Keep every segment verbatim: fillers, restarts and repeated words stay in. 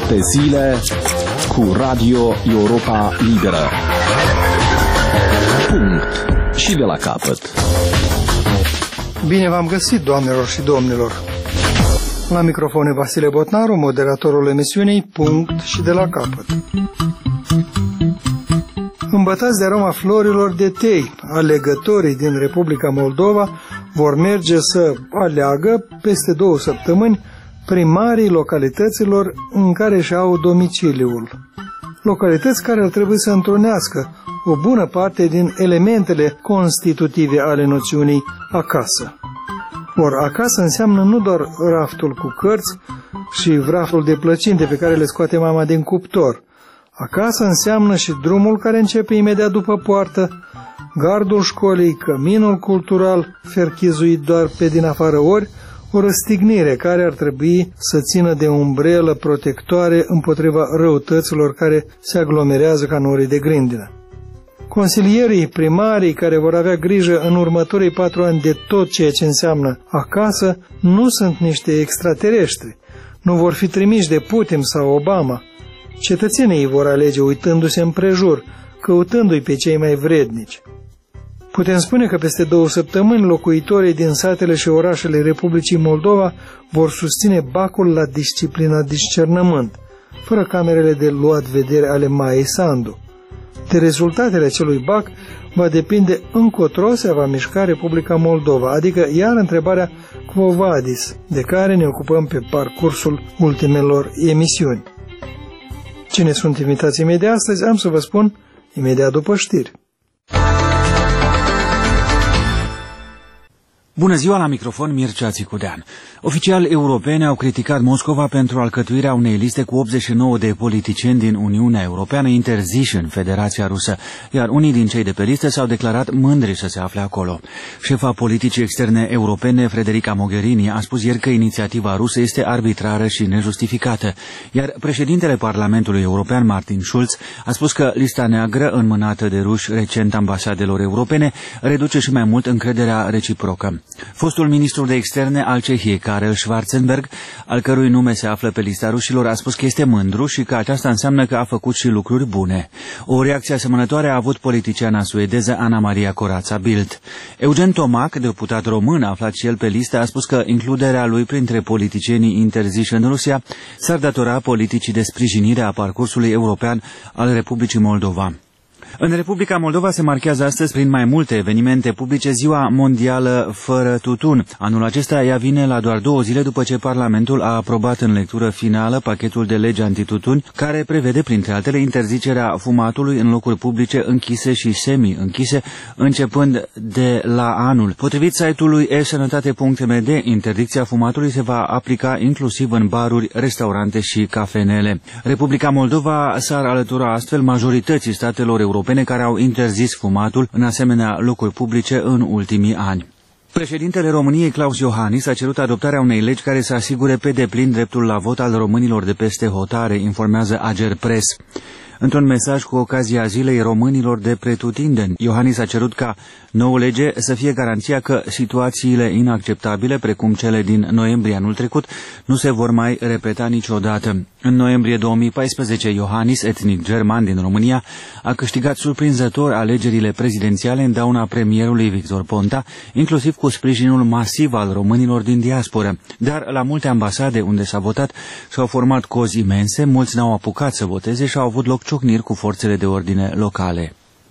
Șapte zile cu Radio Europa Liberă. Punct. Și de la capăt. Bine v-am găsit, doamnelor și domnilor. La microfon e Vasile Botnaru, moderatorul emisiunii Punct și de la capăt. Îmbătați de aroma florilor de tei, alegătorii din Republica Moldova vor merge să aleagă peste două săptămâni primarii localităților în care și au domiciliul. Localități care ar trebui să întrunească o bună parte din elementele constitutive ale noțiunii acasă. Or, acasă înseamnă nu doar raftul cu cărți și raftul de plăcinte pe care le scoate mama din cuptor. Acasă înseamnă și drumul care începe imediat după poartă, gardul școlii, căminul cultural, ferchizuit doar pe din afară, ori o răstignire care ar trebui să țină de umbrelă protectoare împotriva răutăților care se aglomerează ca norii de grindină. Consilierii, primarii care vor avea grijă în următorii patru ani de tot ceea ce înseamnă acasă nu sunt niște extraterestri, nu vor fi trimiși de Putin sau Obama. Cetățenii îi vor alege uitându-se împrejur, căutându-i pe cei mai vrednici. Putem spune că peste două săptămâni locuitorii din satele și orașele Republicii Moldova vor susține bacul la disciplina discernământ, fără camerele de luat vedere ale Maiei Sandu. De rezultatele acelui bac va depinde încotro se va mișca Republica Moldova, adică iar întrebarea Quo vadis, de care ne ocupăm pe parcursul ultimelor emisiuni. Cine sunt invitații mei de astăzi, am să vă spun imediat după știri. Bună ziua, la microfon Mircea Țicudean. Oficiali europeni au criticat Moscova pentru alcătuirea unei liste cu optzeci și nouă de politicieni din Uniunea Europeană interziși în Federația Rusă, iar unii din cei de pe listă s-au declarat mândri să se afle acolo. Șefa politicii externe europene, Federica Mogherini, a spus ieri că inițiativa rusă este arbitrară și nejustificată, iar președintele Parlamentului European, Martin Schulz, a spus că lista neagră înmânată de ruși recent ambasadelor europene reduce și mai mult încrederea reciprocă. Fostul ministru de externe al Cehiei, Karel Schwarzenberg, al cărui nume se află pe lista rușilor, a spus că este mândru și că aceasta înseamnă că a făcut și lucruri bune. O reacție asemănătoare a avut politiciana suedeză Ana Maria Corazza Bildt. Eugen Tomac, deputat român aflat și el pe listă, a spus că includerea lui printre politicienii interziși în Rusia s-ar datora politicii de sprijinire a parcursului european al Republicii Moldova. În Republica Moldova se marchează astăzi prin mai multe evenimente publice Ziua Mondială Fără Tutun. Anul acesta ea vine la doar două zile după ce Parlamentul a aprobat în lectură finală pachetul de lege antitutun, care prevede, printre altele, interzicerea fumatului în locuri publice închise și semi-închise, începând de la anul. Potrivit site-ului e sănătate punct m d, interdicția fumatului se va aplica inclusiv în baruri, restaurante și cafenele. Republica Moldova s-ar alătura astfel majorității statelor europene care au interzis fumatul în asemenea locuri publice în ultimii ani. Președintele României, Klaus Iohannis, a cerut adoptarea unei legi care să asigure pe deplin dreptul la vot al românilor de peste hotare, informează Agerpres. Într-un mesaj cu ocazia Zilei Românilor de pretutindeni, Iohannis a cerut ca nouă lege să fie garanția că situațiile inacceptabile, precum cele din noiembrie anul trecut, nu se vor mai repeta niciodată. În noiembrie două mii paisprezece, Iohannis, etnic german din România, a câștigat surprinzător alegerile prezidențiale în dauna premierului Victor Ponta, inclusiv cu sprijinul masiv al românilor din diasporă. Dar la multe ambasade unde s-a votat s-au format cozi imense, mulți n-au apucat să voteze și au avut loc ciocniri cu forțele de ordine locale.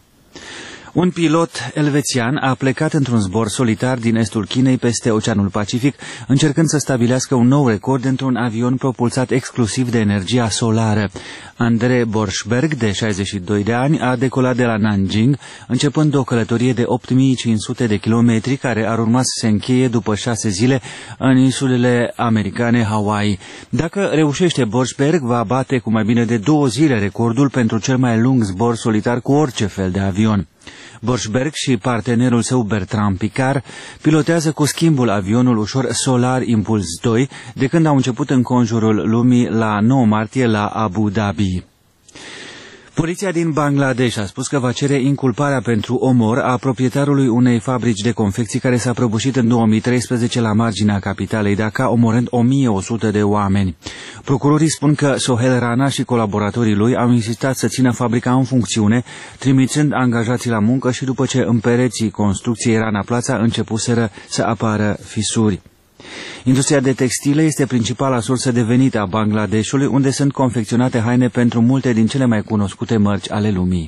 Un pilot elvețian a plecat într-un zbor solitar din estul Chinei peste Oceanul Pacific, încercând să stabilească un nou record într-un avion propulsat exclusiv de energia solară. Andrei Borschberg, de șaizeci și doi de ani, a decolat de la Nanjing, începând o călătorie de opt mii cinci sute de kilometri, care ar urma să se încheie după șase zile în insulele americane Hawaii. Dacă reușește, Borschberg va bate cu mai bine de două zile recordul pentru cel mai lung zbor solitar cu orice fel de avion. Borschberg și partenerul său Bertrand Piccard pilotează cu schimbul avionul ușor Solar Impulse doi de când au început în conjurul lumii la nouă martie la Abu Dhabi. Poliția din Bangladesh a spus că va cere inculparea pentru omor a proprietarului unei fabrici de confecții care s-a prăbușit în două mii treisprezece la marginea capitalei Dhaka, omorând o mie o sută de oameni. Procurorii spun că Sohel Rana și colaboratorii lui au insistat să țină fabrica în funcțiune, trimițând angajații la muncă și după ce în pereții construcției Rana Plața începuseră să apară fisuri. Industria de textile este principala sursă de venit a Bangladeshului, unde sunt confecționate haine pentru multe din cele mai cunoscute mărci ale lumii.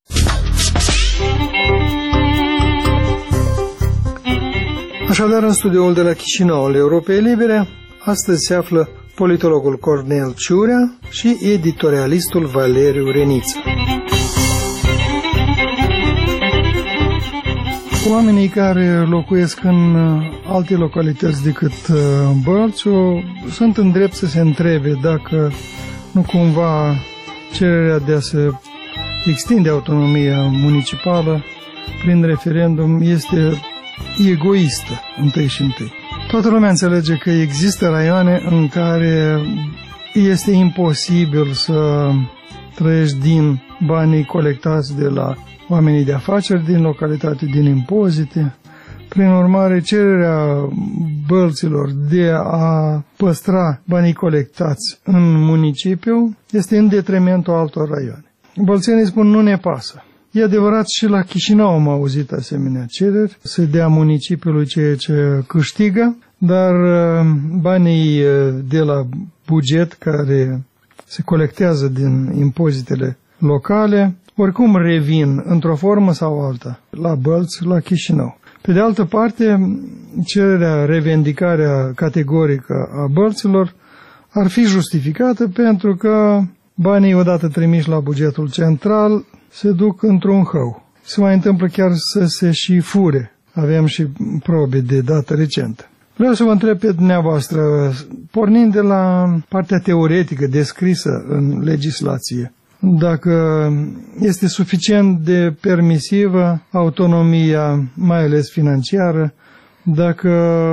Așadar, în studioul de la Chișinău al Europei Libere, astăzi se află politologul Cornel Ciurea și editorialistul Valeriu Reniță. Oamenii care locuiesc în alte localități decât Bălțiu sunt în drept să se întrebe dacă nu cumva cererea de a se extinde autonomia municipală prin referendum este egoistă, întâi și întâi. Toată lumea înțelege că există raioane în care este imposibil să trăiești din banii colectați de la oamenii de afaceri din localitate, din impozite. Prin urmare, cererea bălților de a păstra banii colectați în municipiu este în detrimentul altor raioane. Bălțenii spun nu ne pasă. E adevărat, și la Chișinău am auzit asemenea cereri, să dea municipiului ceea ce câștigă, dar banii de la buget care se colectează din impozitele locale oricum revin într-o formă sau alta la Bălți, la Chișinău. Pe de altă parte, cererea, revendicarea categorică a bălților ar fi justificată pentru că banii odată trimiși la bugetul central se duc într-un hău. Se mai întâmplă chiar să se și fure. Avem și probe de dată recentă. Vreau să vă întreb pe dumneavoastră, pornind de la partea teoretică descrisă în legislație, dacă este suficient de permisivă autonomia, mai ales financiară, dacă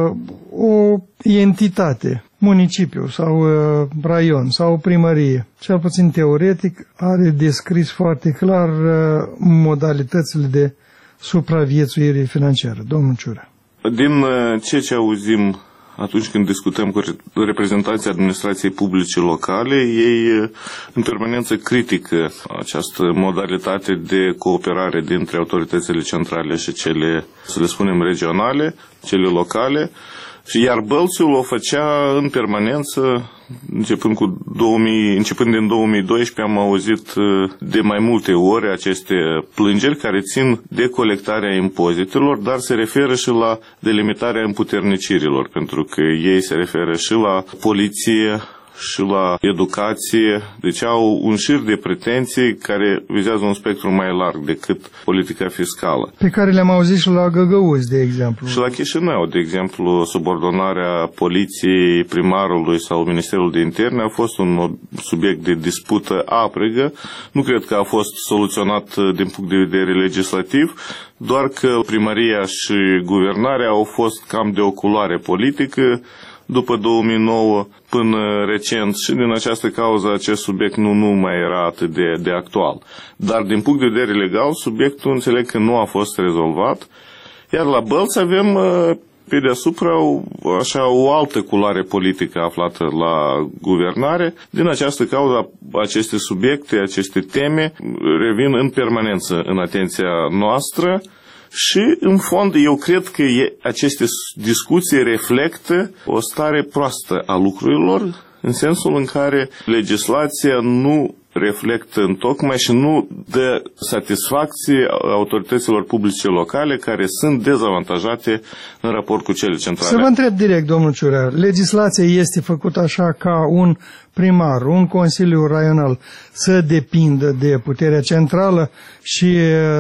o entitate, municipiu sau uh, raion sau primărie, cel puțin teoretic, are descris foarte clar uh, modalitățile de supraviețuire financiară. Domnul Ciurea. Din uh, ceea ce auzim atunci când discutăm cu reprezentanții administrației publice locale, ei în permanență critică această modalitate de cooperare dintre autoritățile centrale și cele, să le spunem, regionale, cele locale, iar Bălțiul o făcea în permanență, începând, cu două mii, începând din două mii doisprezece, am auzit de mai multe ori aceste plângeri care țin de colectarea impozitelor, dar se referă și la delimitarea împuternicirilor, pentru că ei se referă și la poliție și la educație, deci au un șir de pretenții care vizează un spectru mai larg decât politica fiscală. Pe care le-am auzit și la Găgăuzi, de exemplu. Și la Chișinău, de exemplu, subordonarea poliției, primarului sau Ministerul de Interne a fost un subiect de dispută aprigă. Nu cred că a fost soluționat din punct de vedere legislativ, doar că primăria și guvernarea au fost cam de o culoare politică după două mii nouă până recent și din această cauză acest subiect nu, nu mai era atât de, de actual. Dar din punct de vedere legal, subiectul înțeleg că nu a fost rezolvat, iar la Bălți avem pe deasupra așa o altă culoare politică aflată la guvernare. Din această cauză aceste subiecte, aceste teme revin în permanență în atenția noastră. Și, în fond, eu cred că aceste discuții reflectă o stare proastă a lucrurilor, în sensul în care legislația nu reflectă întocmai și nu dă satisfacție autorităților publice locale care sunt dezavantajate în raport cu cele centrale. Să vă întreb direct, domnul Ciurea, legislația este făcută așa ca un primar, un consiliu raional să depindă de puterea centrală și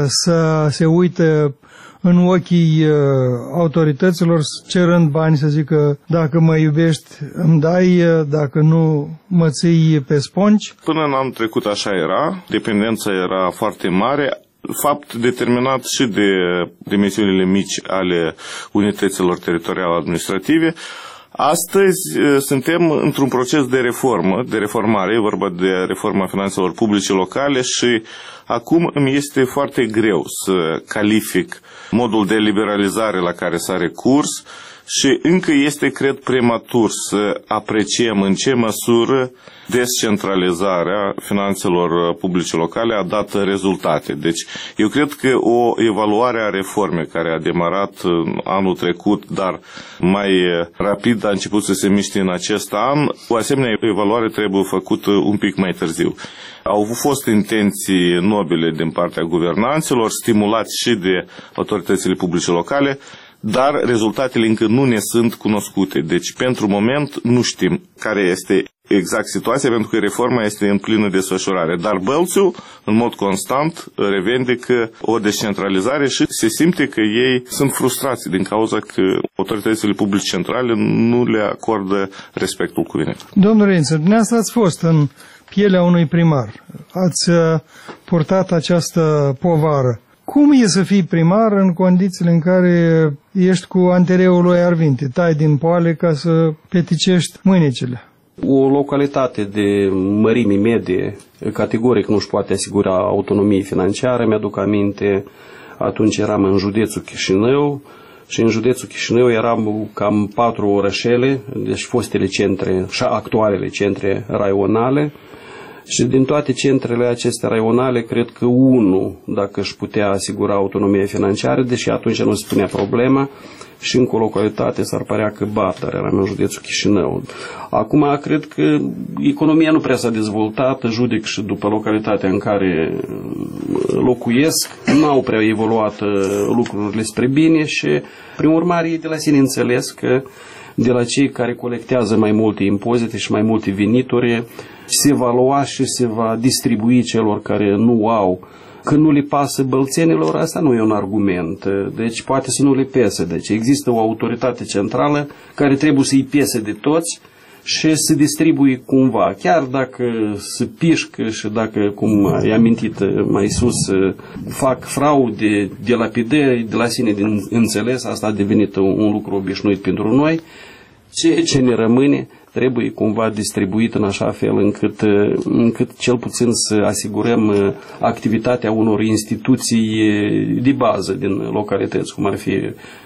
să se uită în ochii autorităților cerând bani, să zică, dacă mă iubești îmi dai, dacă nu mă ții pe spongi? Până în anul trecut așa era, dependența era foarte mare, fapt determinat și de dimensiunile mici ale unităților teritoriale administrative. Astăzi suntem într-un proces de reformă, de reformare, e vorba de reforma finanțelor publice locale și acum îmi este foarte greu să calific modul de liberalizare la care s-a recurs și încă este, cred, prematur să apreciem în ce măsură descentralizarea finanțelor publice locale a dat rezultate. Deci, eu cred că o evaluare a reformei care a demarat anul trecut, dar mai rapid a început să se miște în acest an, o asemenea evaluare trebuie făcută un pic mai târziu. Au fost intenții nobile din partea guvernanților, stimulați și de autoritățile publice locale, dar rezultatele încă nu ne sunt cunoscute. Deci, pentru moment, nu știm care este exact situația, pentru că reforma este în plină desfășurare. Dar Bălțiu, în mod constant, revendică o descentralizare și se simte că ei sunt frustrați din cauza că autoritățile publice centrale nu le acordă respectul cuvenit. Domnul Rență, dumneavoastră ați fost în pielea unui primar. Ați purtat această povară. Cum e să fii primar în condițiile în care ești cu antereul lui Arvinte? Tai din poale ca să peticești mâinicile. O localitate de mărime medie, categoric nu își poate asigura autonomie financiară. Mi-aduc aminte, atunci eram în județul Chișinău și în județul Chișinău eram cam patru orășele, deci fostele centre și actualele centre raionale. Și din toate centrele acestea raionale, cred că unul, dacă își putea asigura autonomie financiară, deși atunci nu se punea problema, și încă o localitate s-ar părea că Batar, eram în județul Chișinău. Acum, cred că economia nu prea s-a dezvoltat, judec și după localitatea în care locuiesc, nu au prea evoluat lucrurile spre bine și, prin urmare, e de la sine înțeles că de la cei care colectează mai multe impozite și mai multe venituri, se va lua și se va distribui celor care nu au. Când nu le pasă bălțenilor, asta nu e un argument. Deci poate să nu le pese. Deci există o autoritate centrală care trebuie să-i pese de toți și să distribui cumva. Chiar dacă se pișcă și dacă, cum ai amintit mai sus, fac fraude, dilapidări, de la sine din înțeles, asta a devenit un lucru obișnuit pentru noi. Ce, ce ne rămâne trebuie cumva distribuit în așa fel încât, încât cel puțin să asigurăm activitatea unor instituții de bază din localități, cum ar fi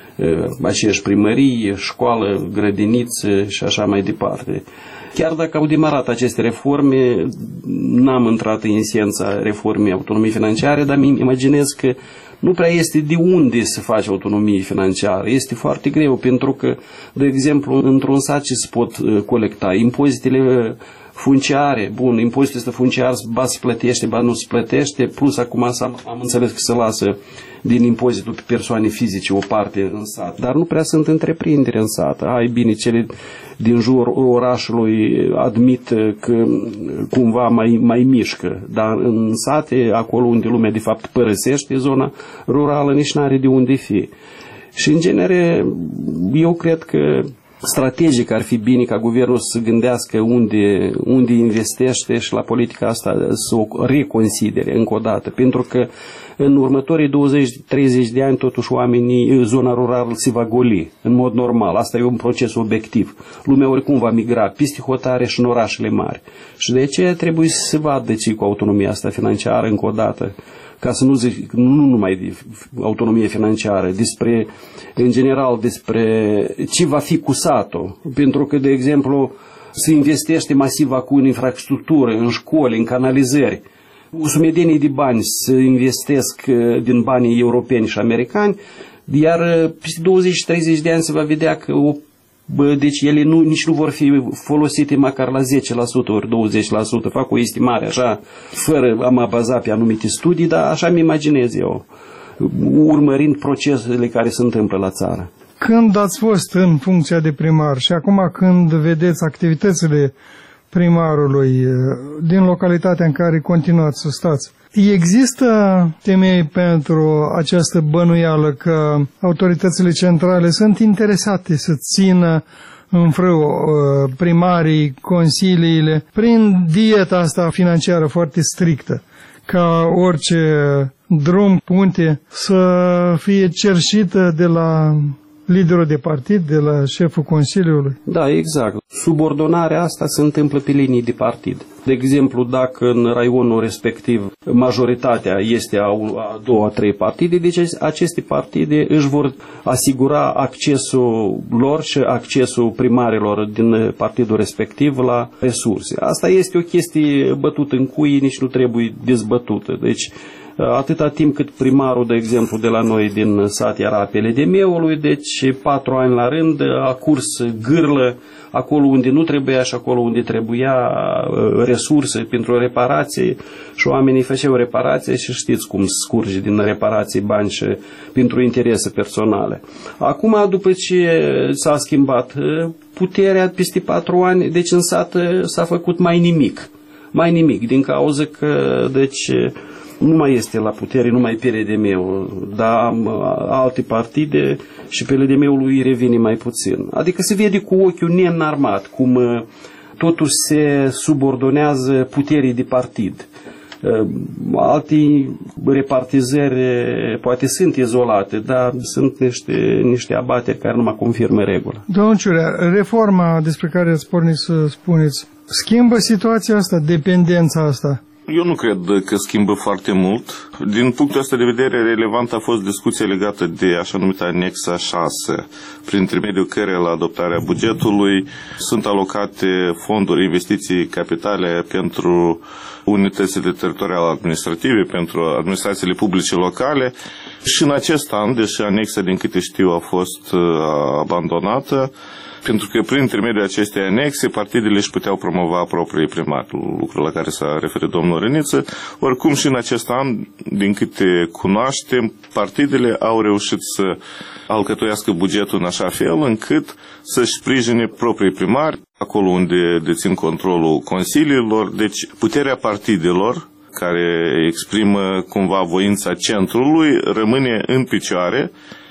aceeași primărie, școală, grădiniță și așa mai departe. Chiar dacă au demarat aceste reforme, n-am intrat în esența reformei autonomiei financiare, dar îmi imaginez că nu prea este de unde să faci autonomie financiară. Este foarte greu, pentru că, de exemplu, într-un sat ce se pot colecta impozitele funciare, bun, impozitul este funciar, ba se plătește, ba nu se plătește, plus acum am înțeles că se lasă din impozitul pe persoane fizice o parte în sat, dar nu prea sunt întreprinderi în sat. Ai bine, cele din jur orașului admit că cumva mai, mai mișcă, dar în sate, acolo unde lumea de fapt părăsește zona rurală, nici n-are de unde fi. Și în genere, eu cred că strategic ar fi bine ca guvernul să gândească unde, unde investește și la politica asta să o reconsidere încă o dată, pentru că în următorii douăzeci treizeci de ani totuși oamenii, zona rurală se va goli în mod normal. Asta e un proces obiectiv. Lumea oricum va migra peste hotare și în orașele mari. Și de aceea trebuie să se vadă ce cu autonomia asta financiară încă o dată, ca să nu zic, nu numai de autonomie financiară, despre, în general, despre ce va fi cu satul. Pentru că, de exemplu, se investește masiv acum în infrastructură, în școli, în canalizări. Sumedenie de bani se investesc din banii europeni și americani, iar peste douăzeci treizeci de ani se va vedea că o Bă, deci ele nu, nici nu vor fi folosite măcar la zece la sută ori douăzeci la sută. Fac o estimare așa, fără a mă baza pe anumite studii, dar așa mi imaginez eu, urmărind procesele care se întâmplă la țară. Când ați fost în funcția de primar și acum când vedeți activitățile primarului din localitatea în care continuați să stați, există temei pentru această bănuială că autoritățile centrale sunt interesate să țină în frâu primarii, consiliile, prin dieta asta financiară foarte strictă, ca orice drum, punte, să fie cerșită de la liderul de partid, de la șeful Consiliului? Da, exact. Subordonarea asta se întâmplă pe linii de partid. De exemplu, dacă în raionul respectiv majoritatea este a, a două, a trei partide, deci aceste partide își vor asigura accesul lor și accesul primarilor din partidul respectiv la resurse. Asta este o chestie bătută în cuie, nici nu trebuie dezbătută. Deci, atâta timp cât primarul, de exemplu, de la noi din sat era pe L D M-ului, deci patru ani la rând a curs gârlă acolo unde nu trebuia și acolo unde trebuia resurse pentru reparație și oamenii făceau reparație și știți cum scurge din reparații bani și pentru interese personale. Acum, după ce s-a schimbat puterea peste patru ani, deci în sat s-a făcut mai nimic. Mai nimic, din cauza că, deci, nu mai este la putere, numai pe L D M-ul, dar alte partide și pe L D M-ul lui revine mai puțin. Adică se vede cu ochiul neînarmat cum totul se subordonează puterii de partid. Alte repartizări poate sunt izolate, dar sunt niște, niște abateri care nu mai confirmă regula. Domnul Ciurea, reforma despre care ați pornit să spuneți, schimbă situația asta, dependența asta? Eu nu cred că schimbă foarte mult. Din punctul ăsta de vedere, relevant a fost discuția legată de așa numită anexa șase, prin intermediul căreia la adoptarea bugetului sunt alocate fonduri, investiții capitale pentru unitățile teritoriale administrative, pentru administrațiile publice locale și în acest an, deși anexa, din câte știu, a fost abandonată, pentru că prin intermediul acestei anexe partidele își puteau promova proprii primari, lucrul la care s-a referit domnul Răniță. Oricum și în acest an, din câte cunoaștem, partidele au reușit să alcătuiască bugetul în așa fel încât să-și sprijine proprii primari, acolo unde dețin controlul consiliilor, deci puterea partidelor care exprimă cumva voința centrului rămâne în picioare.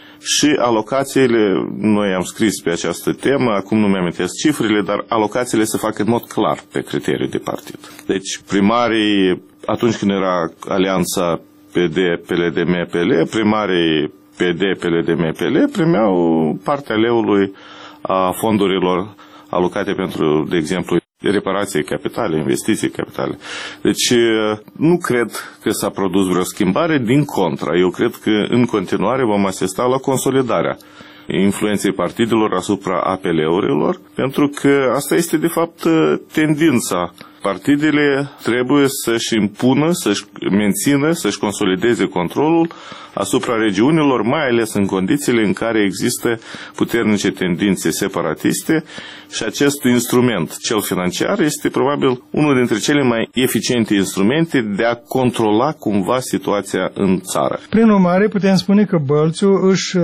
Și alocațiile, noi am scris pe această temă, acum nu mi-amintesc cifrele, dar alocațiile se fac în mod clar pe criteriu de partid. Deci primarii, atunci când era alianța P D, P L D M, P L, primarii P D, P L D M, P L primeau partea leului a fondurilor alocate pentru, de exemplu, reparații capitale, investiții capitale. Deci nu cred că s-a produs vreo schimbare, din contra. Eu cred că în continuare vom asista la consolidarea influenței partidelor asupra A P L-urilor, pentru că asta este de fapt tendința. Partidele trebuie să-și impună, să-și mențină, să-și consolideze controlul asupra regiunilor, mai ales în condițiile în care există puternice tendințe separatiste și acest instrument, cel financiar, este probabil unul dintre cele mai eficiente instrumente de a controla cumva situația în țară. Prin urmare, putem spune că Bălțul își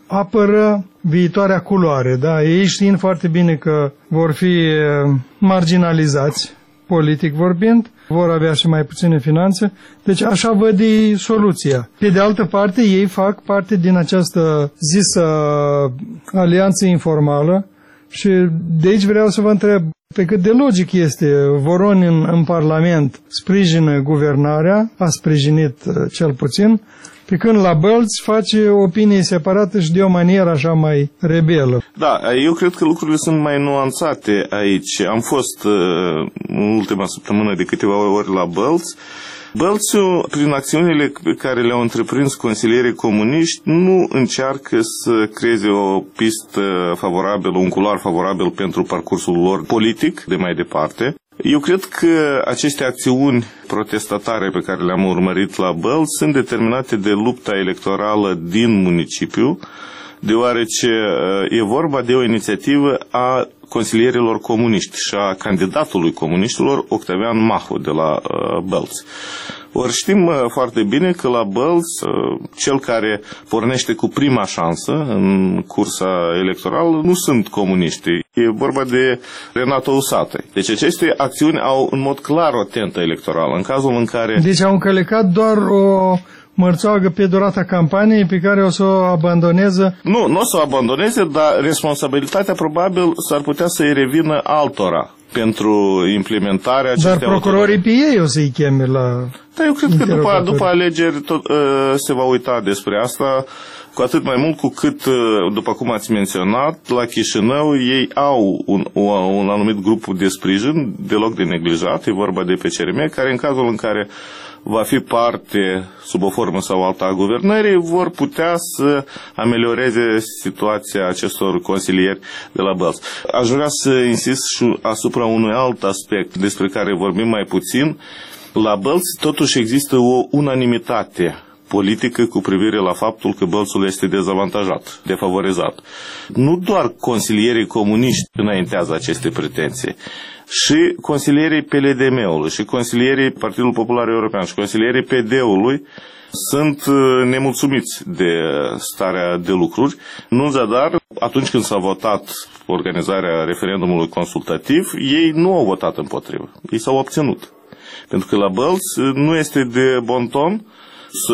apără viitoarea culoare, da? Ei știind foarte bine că vor fi marginalizați, politic vorbind, vor avea și mai puține finanțe, deci așa văd ei soluția. Pe de altă parte, ei fac parte din această zisă alianță informală și de aici vreau să vă întreb pe cât de logic este. Voroni în, în Parlament sprijină guvernarea, a sprijinit cel puțin, pe când la Bălți face opinie separată și de o manieră așa mai rebelă. Da, eu cred că lucrurile sunt mai nuanțate aici. Am fost în ultima săptămână de câteva ori la Bălți. Bălțiul, prin acțiunile pe care le-au întreprins consilierii comuniști, nu încearcă să creeze o pistă favorabilă, un culoar favorabil pentru parcursul lor politic de mai departe. Eu cred că aceste acțiuni protestatare pe care le-am urmărit la Bălți sunt determinate de lupta electorală din municipiu, deoarece e vorba de o inițiativă a consilierilor comuniști și a candidatului comuniștilor Octavian Mahu de la Bălți. Ori știm foarte bine că la Bălți, cel care pornește cu prima șansă în cursa electorală nu sunt comuniștii. E vorba de Renato Usatăi. Deci aceste acțiuni au în mod clar o tentă electorală. În cazul în care... Deci au încălecat doar o mărțoagă pe durata campaniei pe care o să o abandoneze? Nu, nu o să o abandoneze, dar responsabilitatea probabil s-ar putea să-i revină altora. pentru implementarea acestei Dar procurorii pe ei o să-i cheme la... Da, eu cred că după, după alegeri tot, uh, se va uita despre asta, cu atât mai mult cu cât, uh, după cum ați menționat, la Chișinău ei au un, un anumit grup de sprijin, deloc de neglijat, e vorba de P C R M, care în cazul în care va fi parte, sub o formă sau alta a guvernării, vor putea să amelioreze situația acestor consilieri de la Bălți. Aș vrea să insist și asupra unui alt aspect despre care vorbim mai puțin. La Bălți totuși există o unanimitate politică cu privire la faptul că Bălțul este dezavantajat, defavorizat. Nu doar consilierii comuniști înaintează aceste pretenții, și consilierii P L D M-ului, și consilierii Partidului Popular European, și consilierii P D-ului sunt nemulțumiți de starea de lucruri. Nu în zadar, atunci când s-a votat organizarea referendumului consultativ, ei nu au votat împotrivă, ei s-au obținut. Pentru că la Bălți nu este de bon ton să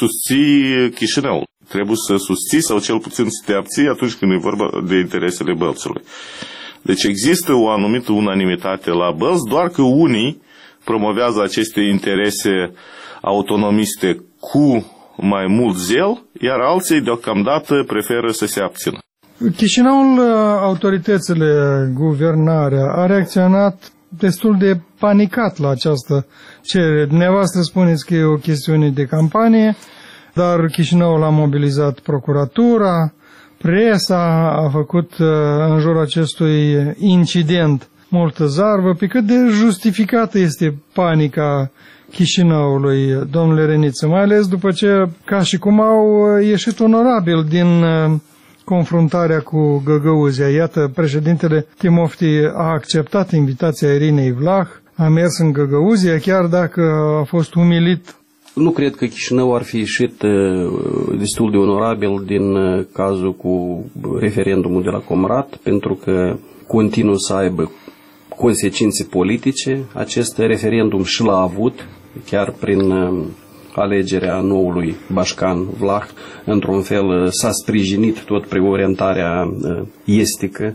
susții Chișinăul. Trebuie să susții sau cel puțin să te abții atunci când e vorba de interesele Bălțului. Deci există o anumită unanimitate la Bălți, doar că unii promovează aceste interese autonomiste cu mai mult zel, iar alții deocamdată preferă să se abțină. Chișinăul, autoritățile, guvernarea, a reacționat destul de panicat la această cerere. Dumneavoastră spuneți că e o chestiune de campanie, dar Chișinăul a mobilizat procuratura, presa a făcut în jurul acestui incident multă zarvă. Pe cât de justificată este panica Chișinăului, domnule Reniță, mai ales după ce, ca și cum au ieșit onorabil din confruntarea cu Găgăuzia. Iată, președintele Timofti a acceptat invitația Irinei Vlah, a mers în Găgăuzia, chiar dacă a fost umilit. Nu cred că Chișinău ar fi ieșit destul de onorabil din cazul cu referendumul de la Comrat, pentru că continuă să aibă consecințe politice. Acest referendum și l-a avut, chiar prin alegerea noului Bașcan Vlah, într-un fel s-a sprijinit tot preorientarea estică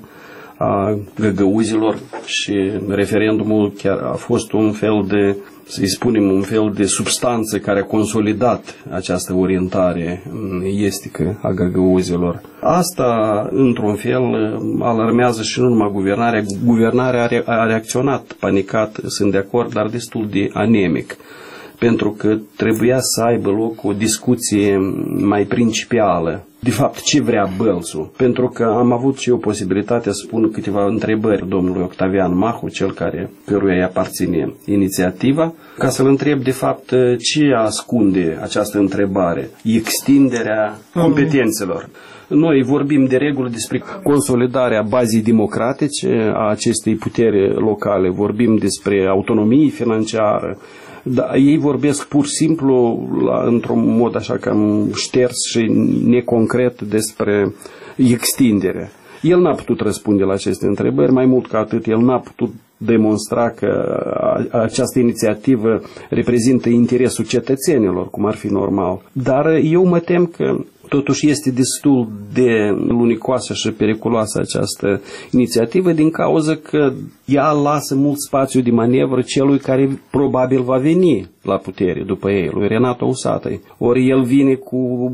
a găgăuzilor și referendumul chiar a fost un fel de, să-i spunem, un fel de substanță care a consolidat această orientare estică a găgăuzilor. Asta, într-un fel, alarmează și nu numai guvernarea. Guvernarea a reacționat panicat, sunt de acord, dar destul de anemic, pentru că trebuia să aibă loc o discuție mai principială. De fapt, ce vrea Bălțul? Pentru că am avut și eu posibilitatea să spun câteva întrebări domnului Octavian Mahu, cel care, căruia îi aparține inițiativa, ca să-l întreb, de fapt, ce ascunde această întrebare? Extinderea competențelor. Noi vorbim de regulă despre consolidarea bazei democratice a acestei puteri locale, vorbim despre autonomie financiară. Da, ei vorbesc pur și simplu, într-un mod așa cam șters și neconcret, despre extindere. El n-a putut răspunde la aceste întrebări, mai mult ca atât, el n-a putut demonstra că această inițiativă reprezintă interesul cetățenilor, cum ar fi normal. Dar eu mă tem că totuși este destul de lunicoasă și periculoasă această inițiativă, din cauza că ea lasă mult spațiu de manevră celui care probabil va veni la putere după ei, lui Renato Usatăi. Ori el vine cu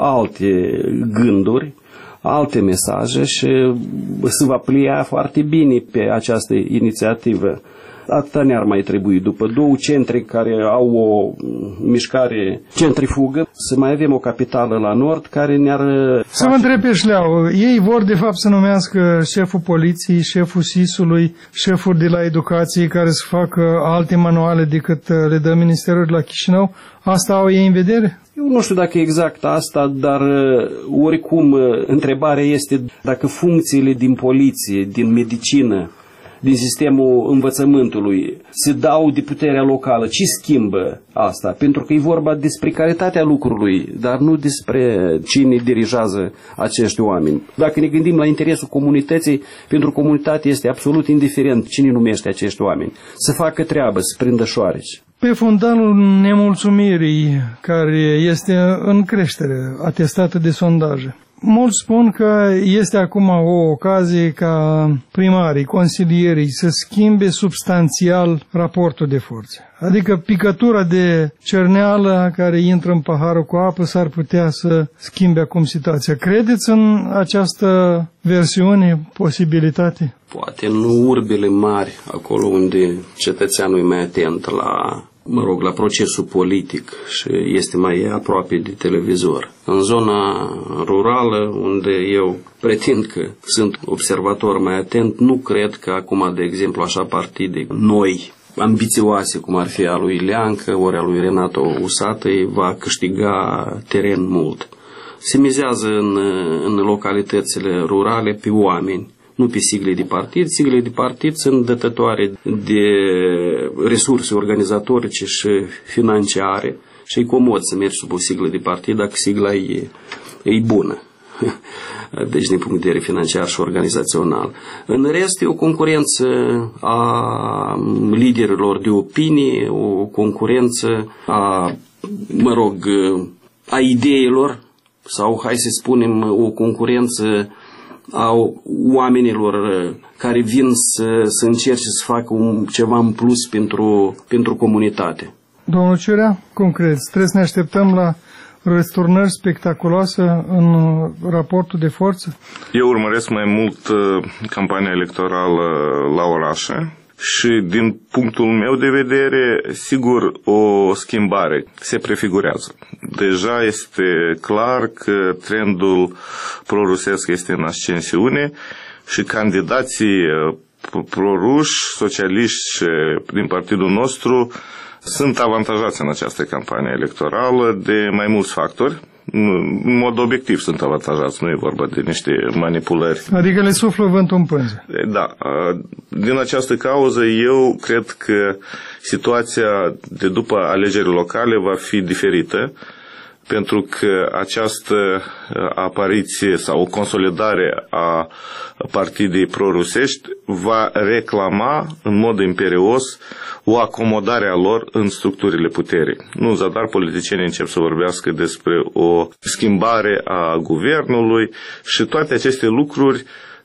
alte gânduri, alte mesaje și se va plia foarte bine pe această inițiativă. Atâta ne-ar mai trebui. După două centri care au o mișcare centrifugă, să mai avem o capitală la nord care ne-ar... Să mă întreb pe Șleau, ei vor de fapt să numească șeful poliției, șeful S I S-ului, șeful de la educație, care să facă alte manuale decât le dă Ministerul de la Chișinău. Asta au ei în vedere? Eu nu știu dacă e exact asta, dar oricum întrebarea este dacă funcțiile din poliție, din medicină, din sistemul învățământului se dau de puterea locală. Ce schimbă asta? Pentru că e vorba despre calitatea lucrului, dar nu despre cine dirigează acești oameni. Dacă ne gândim la interesul comunității, pentru comunitate este absolut indiferent cine numește acești oameni. Să facă treabă, să prindă șoareci. Pe fundalul nemulțumirii care este în creștere, atestată de sondaje, Mulți spun că este acum o ocazie ca primarii, consilierii să schimbe substanțial raportul de forțe. Adică picătura de cerneală care intră în paharul cu apă s-ar putea să schimbe acum situația. Credeți în această versiune, posibilitate? Poate în urbile mari, acolo unde cetățeanul e mai atent la, mă rog, la procesul politic și este mai aproape de televizor. În zona rurală, unde eu pretind că sunt observator mai atent, nu cred că acum, de exemplu, așa partide noi, ambițioase, cum ar fi a lui Leancă, ori a lui Renato Usatăi, va câștiga teren mult. Se mizează în, în localitățile rurale pe oameni, nu pe sigle de partid. Sigle de partid sunt dătătoare de resurse organizatorice și financiare și e comod să mergi sub o siglă de partid dacă sigla e, e bună. Deci din punct de vedere financiar și organizațional. În rest e o concurență a liderilor de opinie, o concurență a, mă rog, a ideilor sau, hai să spunem, o concurență a oamenilor care vin să, să încerce să facă un, ceva în plus pentru, pentru comunitate. Domnul Ciurea, concret, trebuie să ne așteptăm la răsturnări spectaculoase în raportul de forță? Eu urmăresc mai mult uh, campania electorală la orașe și din punctul meu de vedere, sigur, o schimbare se prefigurează. Deja este clar că trendul prorusesc este în ascensiune și candidații proruși, socialiști din partidul nostru sunt avantajați în această campanie electorală de mai mulți factori. În mod obiectiv sunt avantajați, nu e vorba de niște manipulări. Adică le suflă vântul în pânze. Da. Din această cauză eu cred că situația de după alegerile locale va fi diferită, pentru că această apariție sau o consolidare a partidei prorusești va reclama în mod imperios o acomodare a lor în structurile puterii. Nu în zadar politicienii încep să vorbească despre o schimbare a guvernului și toate aceste lucruri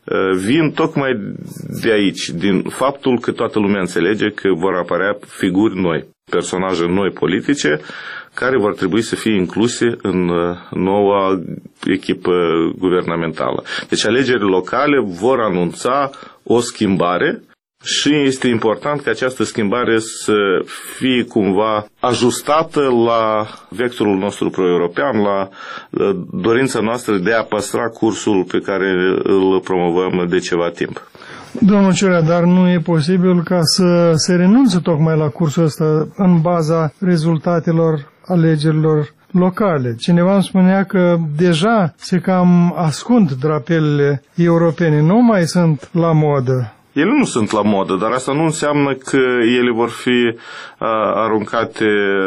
vin tocmai de aici, din faptul că toată lumea înțelege că vor apărea figuri noi, personaje noi politice, care vor trebui să fie incluse în noua echipă guvernamentală. Deci alegerile locale vor anunța o schimbare și este important ca această schimbare să fie cumva ajustată la vectorul nostru pro-european, la dorința noastră de a păstra cursul pe care îl promovăm de ceva timp. Domnul Ciurea, dar nu e posibil ca să se renunțe tocmai la cursul ăsta în baza rezultatelor alegerilor locale. Cineva îmi spunea că deja se cam ascund drapelele europene, nu mai sunt la modă. Ele nu sunt la modă, dar asta nu înseamnă că ele vor fi a, aruncate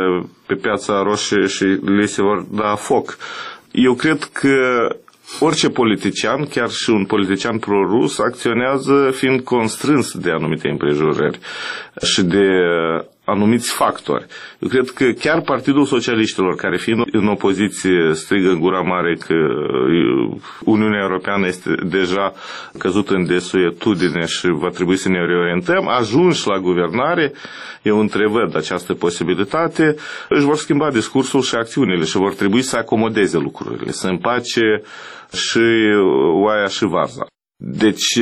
pe piața roșie și le se vor da foc. Eu cred că orice politician, chiar și un politician pro-rus, acționează fiind constrâns de anumite împrejurări și de anumiți factori. Eu cred că chiar Partidul Socialiștilor, care fiind în opoziție strigă în gura mare că Uniunea Europeană este deja căzută în desuetudine și va trebui să ne reorientăm, ajunși la guvernare, eu întrevăd această posibilitate, își vor schimba discursul și acțiunile și vor trebui să acomodeze lucrurile, să împace și oaia și varza. Deci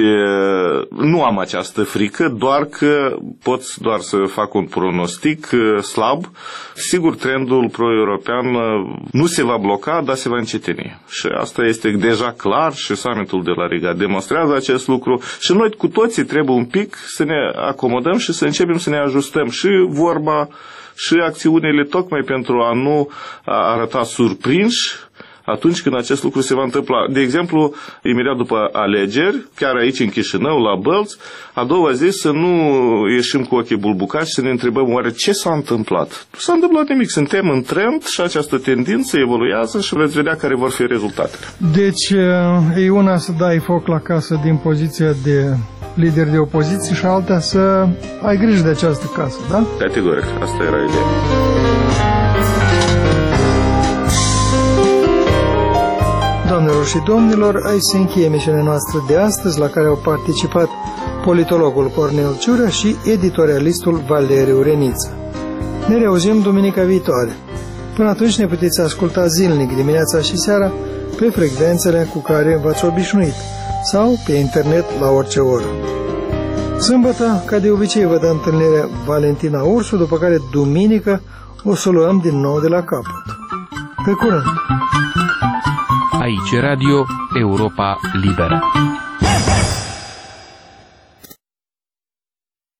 nu am această frică, doar că pot doar să fac un pronostic slab. Sigur, trendul pro-european nu se va bloca, dar se va încetini. Și asta este deja clar și summitul de la Riga demonstrează acest lucru și noi cu toții trebuie un pic să ne acomodăm și să începem să ne ajustăm și vorba și acțiunile tocmai pentru a nu arăta surprinși atunci când acest lucru se va întâmpla. De exemplu, imediat după alegeri, chiar aici în Chișinău, la Bălți, a doua zi să nu ieșim cu ochii bulbucați și să ne întrebăm oare ce s-a întâmplat. Nu s-a întâmplat nimic, suntem în trend și această tendință evoluează și veți vedea care vor fi rezultatele. Deci e una să dai foc la casă din poziția de lider de opoziție și alta să ai grijă de această casă, da? Categoric, asta era ideea. Doamnelor Doamnelor și domnilor, aici se încheie emisiunea noastră de astăzi, la care au participat politologul Cornel Ciurea și editorialistul Valeriu Reniță. Ne reauzim duminica viitoare. Până atunci ne puteți asculta zilnic, dimineața și seara, pe frecvențele cu care v-ați obișnuit sau pe internet la orice oră. Sâmbătă, ca de obicei, vă dă întâlnire Valentina Ursu, după care duminică o să luăm din nou de la capăt. Pe curând! Aici Radio Europa Liberă.